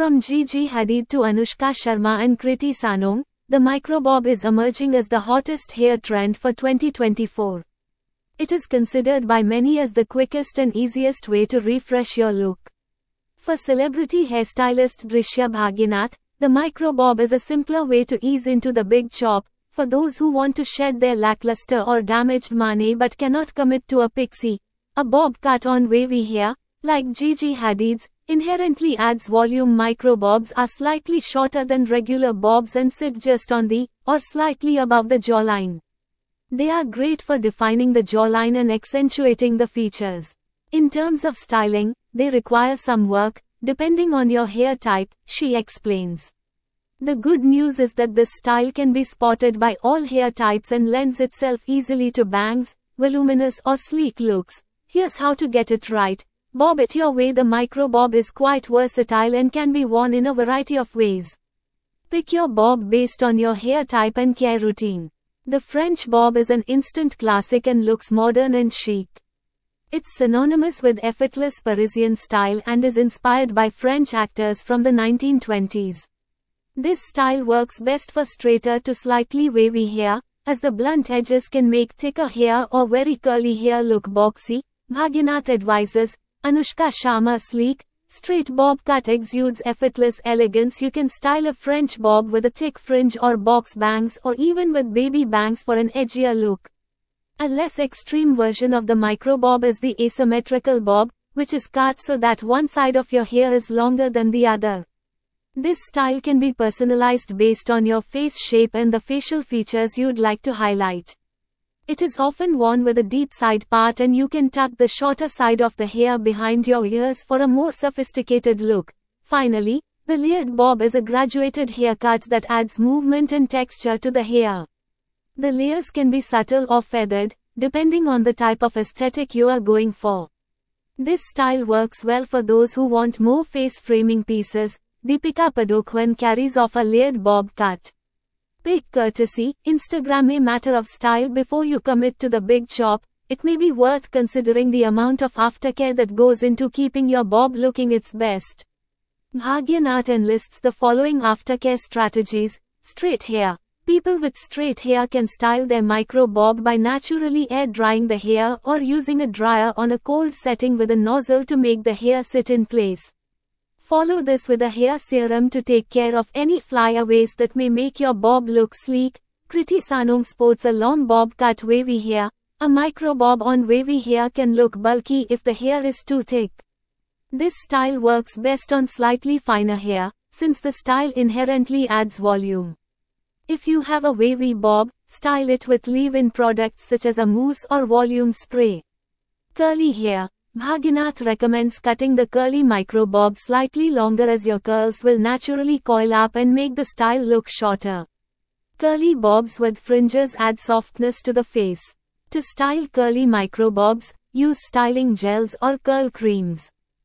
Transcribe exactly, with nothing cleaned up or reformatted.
From Gigi Hadid to Anushka Sharma and Kriti Sanon, the microbob is emerging as the hottest hair trend for twenty twenty-four. It is considered by many as the quickest and easiest way to refresh your look. For celebrity hairstylist Drishya Bhaginath, the microbob is a simpler way to ease into the big chop. For those who want to shed their lackluster or damaged mane but cannot commit to a pixie, a bob cut on wavy hair, like Gigi Hadid's, inherently adds volume. Microbobs are slightly shorter than regular bobs and sit just on the, or slightly above the jawline. They are great for defining the jawline and accentuating the features. In terms of styling, they require some work, depending on your hair type, she explains. The good news is that this style can be spotted by all hair types and lends itself easily to bangs, voluminous or sleek looks. Here's how to get it right. Bob it your way. The microbob is quite versatile and can be worn in a variety of ways. Pick your bob based on your hair type and care routine. The French bob is an instant classic and looks modern and chic. It's synonymous with effortless Parisian style and is inspired by French actors from the nineteen twenties. This style works best for straighter to slightly wavy hair, as the blunt edges can make thicker hair or very curly hair look boxy. Bhaginath advises, Anushka Sharma sleek, straight bob cut exudes effortless elegance. You can style a French bob with a thick fringe or box bangs or even with baby bangs for an edgier look. A less extreme version of the microbob is the asymmetrical bob, which is cut so that one side of your hair is longer than the other. This style can be personalized based on your face shape and the facial features you'd like to highlight. It is often worn with a deep side part and you can tuck the shorter side of the hair behind your ears for a more sophisticated look. Finally, the layered bob is a graduated haircut that adds movement and texture to the hair. The layers can be subtle or feathered, depending on the type of aesthetic you are going for. This style works well for those who want more face framing pieces. Deepika Padukone carries off a layered bob cut. Pick courtesy. Instagram. A matter of style before you commit to the big chop. It may be worth considering the amount of aftercare that goes into keeping your bob looking its best. Bhaginath enlists the following aftercare strategies. Straight hair. People with straight hair can style their micro bob by naturally air drying the hair or using a dryer on a cold setting with a nozzle to make the hair sit in place. Follow this with a hair serum to take care of any flyaways that may make your bob look sleek. Kriti Sanon sports a long bob cut wavy hair. A micro bob on wavy hair can look bulky if the hair is too thick. This style works best on slightly finer hair, since the style inherently adds volume. If you have a wavy bob, style it with leave-in products such as a mousse or volume spray. Curly hair. Bhaginath recommends cutting the curly microbob slightly longer as your curls will naturally coil up and make the style look shorter. Curly bobs with fringes add softness to the face. To style curly microbobs, use styling gels or curl creams.